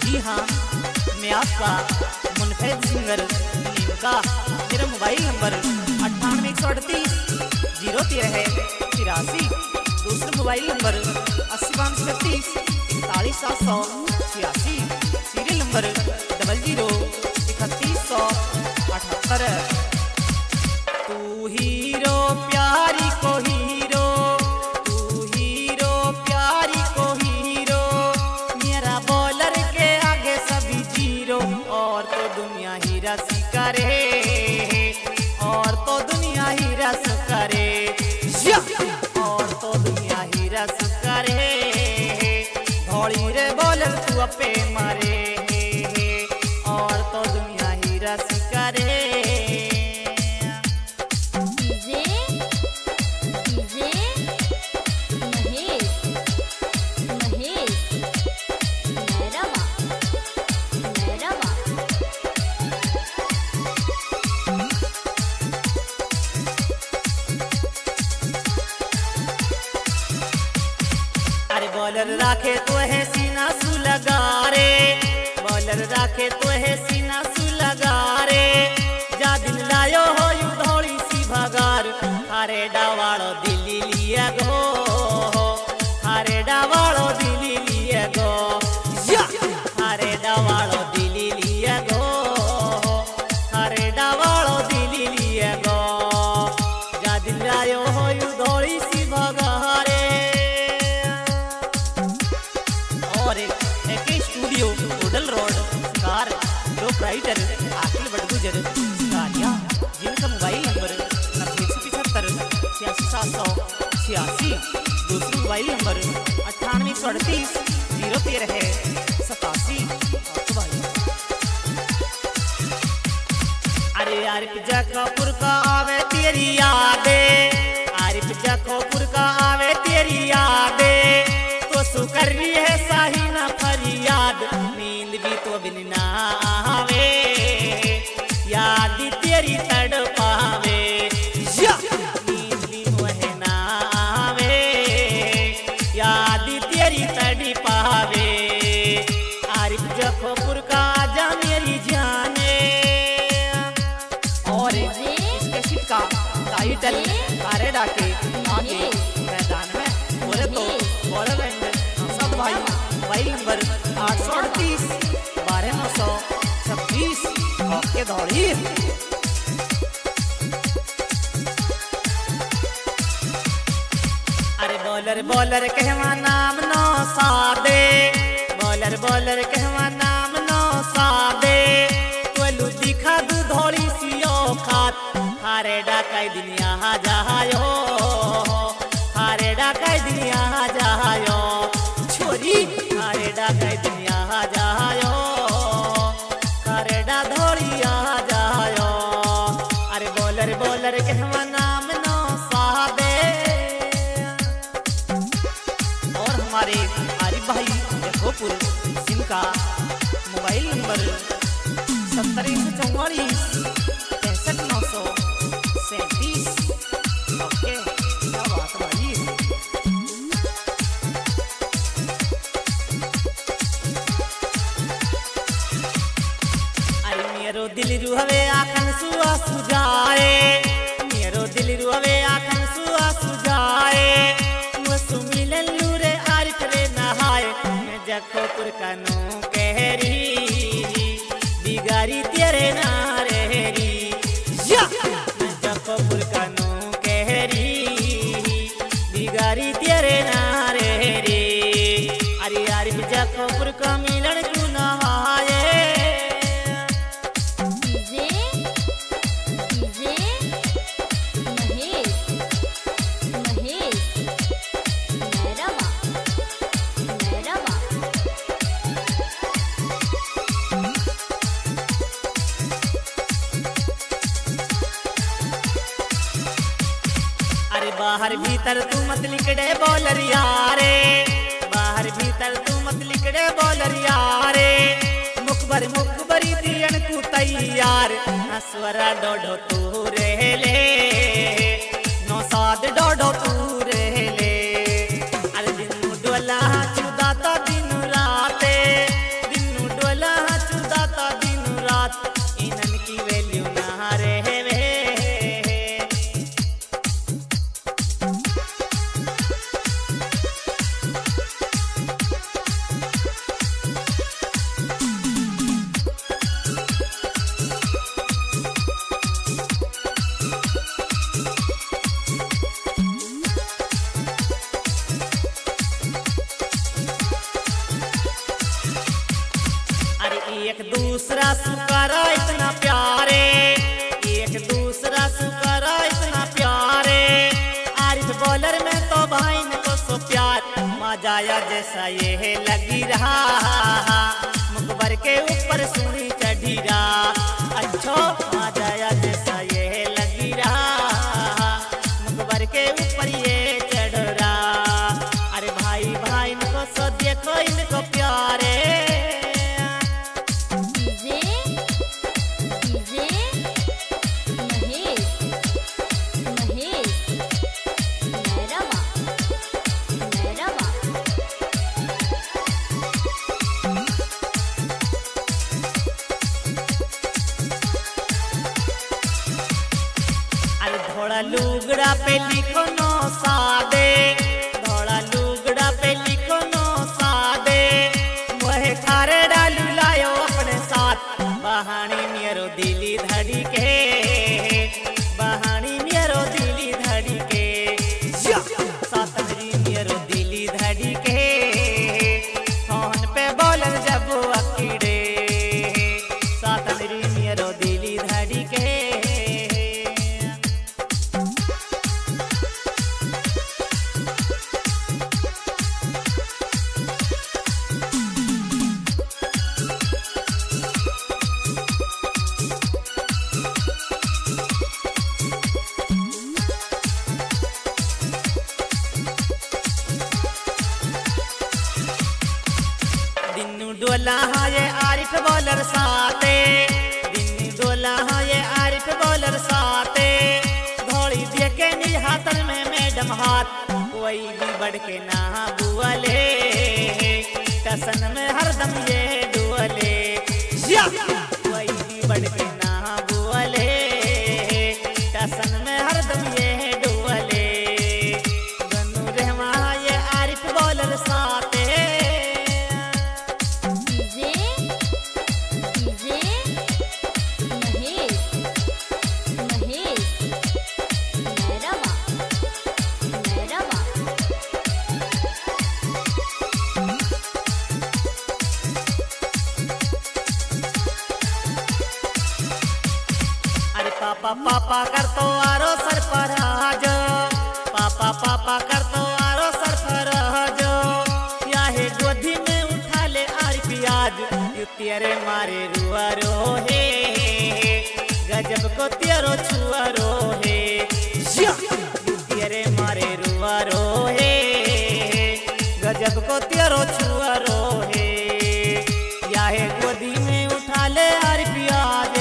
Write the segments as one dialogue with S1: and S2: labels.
S1: जी हाँ, मैं आपका मुनफैद सिंगर नीमका। मेरा मोबाइल नंबर 98 138 013 दूसरा मोबाइल नंबर 80 41 786। Serial number 00 31 178। तू हीरो प्यारी को हीरो, तू हीरो प्यारी को हीरो, मेरा बॉलर के आगे सभी जीरो। और तो दुनिया ही रस करे, और तो दुनिया ही रस करे, और तो दुनिया ही रस करे। धौड़ी रे बॉलर तू अपे मारे, और तो दुनिया ही रस करे। बॉलर राखे तो है सीना सु लगा रे, बॉलर राखे तो है सीना सु लगा रे। जा दिन लायो हो यू धौड़ी सी भगार, हारे डावाड़ो दिल्ली लिए गो, हारे डावाड़ो दिल्ली लिए गो, हारे डावाड़ो दिल्ली लिए गो, हारे डावाड़ो दिल्ली लिए गो। जा दिन लायो हो यू धौड़ी सी भगार। Hotel road car proprietor Akhil Badgujar Gadiya, जिनका मोबाइल नंबर 90 175 86 786। दूसरा मोबाइल नंबर 98 138 013 87। अरे आरिफ जखौपुर का आवे तेरी यादे, आरिफ जखौपुर का आवे तेरी यादे। तो सु कर रही है साहिना फरियाद, नींद भी तो बिन ना आवे, याद तेरी तड़पावे, नींद भी मुहे ना आवे, याद तेरी तड़पावे। आरिफ जखौपुर का आजा मेरी जाने। और इस कैसेट का टाइटल कारे डाके आगे मैदान में बोले तो बॉलर सब भाई। मोबाइल नंबर 838 12 926 के दौड़ी। अरे बॉलर बॉलर कहवा नाम नो सादे, बॉलर बॉलर कहवा नाम नो सादे। कोलू दिखा दू धौड़ी सियो खात, हारे डाकाई दुनिया जायो, हारे डाकाई दुनिया जायो। छोरी हारे डाकाई दुनिया जायो, हारे डा धौड़िया जायो। अरे बॉलर बॉलर कहवा नाम नो सादे। और हमारे आरिफ भाई जखौपुर जिनका मोबाइल नंबर 70 144 63 937। ओके, क्या बात भाई। मेरो दिल रुहवे आखन सुआ सुजाए, मेरो दिल रुहवे आखन सुआ सुजाए। मुसु मिलन लूरे आरिफ रे नहाए, मैं जखौपुर का नो कहरी, बिगारी तेरे नारेरी। मैं जखौपुर का नो कहरी, बिगारी तेरे नारेरी। अरे आरिफ जखौपुर का मिलन क्यों नहाए। बाहर भीतर तू मत लिकड़े बॉलर यारे, बाहर भीतर तू मत लिकड़े बॉलर यारे। मुखबरी दियन तू तैयार, असवरा डोडो तू रहले, नौसाद डोडो तू रहले। अरे दिन डोला चुदाता दिन राते, दिन एक दूसरा सुकरा इतना प्यारे, एक दूसरा सुकरा इतना प्यारे। आरिफ बॉलर में तो भाई ने को सो प्यार, मजाया जैसा ये लगी रहा, मुकबर के ऊपर सुनी चढ़ी रहा। अच्छो मजाया जैसा ये लगी रहा, मुकबर के ऊपर ये चढ़ रहा। अरे भाई भाई इनको सो देखो इनको प्यारे। धोड़ा लुगड़ा पे लिखो नो सादे, धोड़ा लुगड़ा पे लिखो नो सादे। वह खारे डालू लायो अपने साथ, बहानी मेरो दिली धड़ी के, बहानी मेरो दिली धड़ी के। सातरी मेरो दिली धड़ी के, फोन पे बोलन जब अकीड़े, सातरी मेरो दिली धड़ी के। डोला हाँ ये आरिफ बॉलर साथे, दिन डोला हाँ ये आरिफ बॉलर साथे। घोड़ी देखे नी हाथन में मैडम हाथ, कोई भी बढ़ के ना बुअले, टसन में हरदम ये डुअले। कोई भी बढ़ के ना बुअले, टसन में हरदम ये डुअले। गन्नू रहमा ये आरिफ बॉलर साथे। पापा पापा कर तो आरो सरफराज, पापा पापा कर तो आरो सरफराज। याहे गोदी में उठा ले आरिफ आज, यू तेरे मारे रुआ रो है, गजब को तेरो छुआ रो है। यू तेरे मारे रुआ रो है, गजब को तेरो छुआ रो है। याहे गोदी में उठा ले आरिफ आज।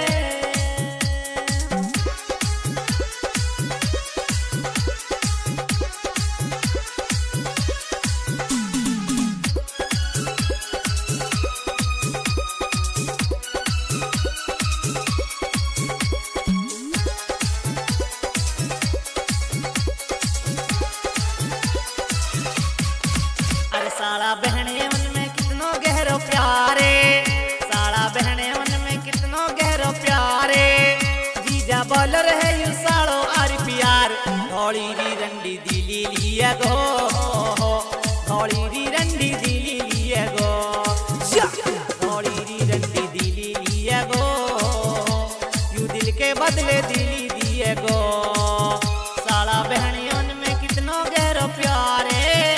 S1: साला बहने उनमें कितनो गहरो प्यारे, साला बहने उनमें कितनो गहरो प्यारे। जीजा बॉलर है यू साड़ो आरिफ यार, थोड़ी री रंडी दिली लिया गो, थोड़ी री रंडी दिली लिया गो, थोड़ी री रंडी दिली लिया गो। यू दिल के बदले दिली दिए गो। साला बहने उनमें कितनो गहरो प्यारे।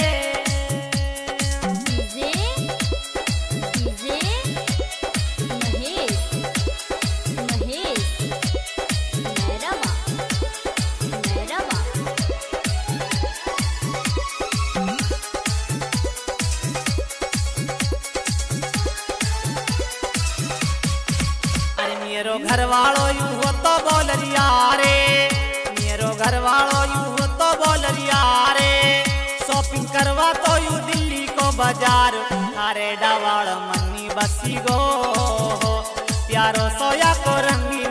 S1: मेरो घर वालो यू हो तो बॉलर यारे, मेरो घर वालो यू हो तो बॉलर यारे। शॉपिंग करवा तो यू दिल्ली को बाजार, थारे डावाड़ मन्नी बसी गो, प्यारो सोया को रंगी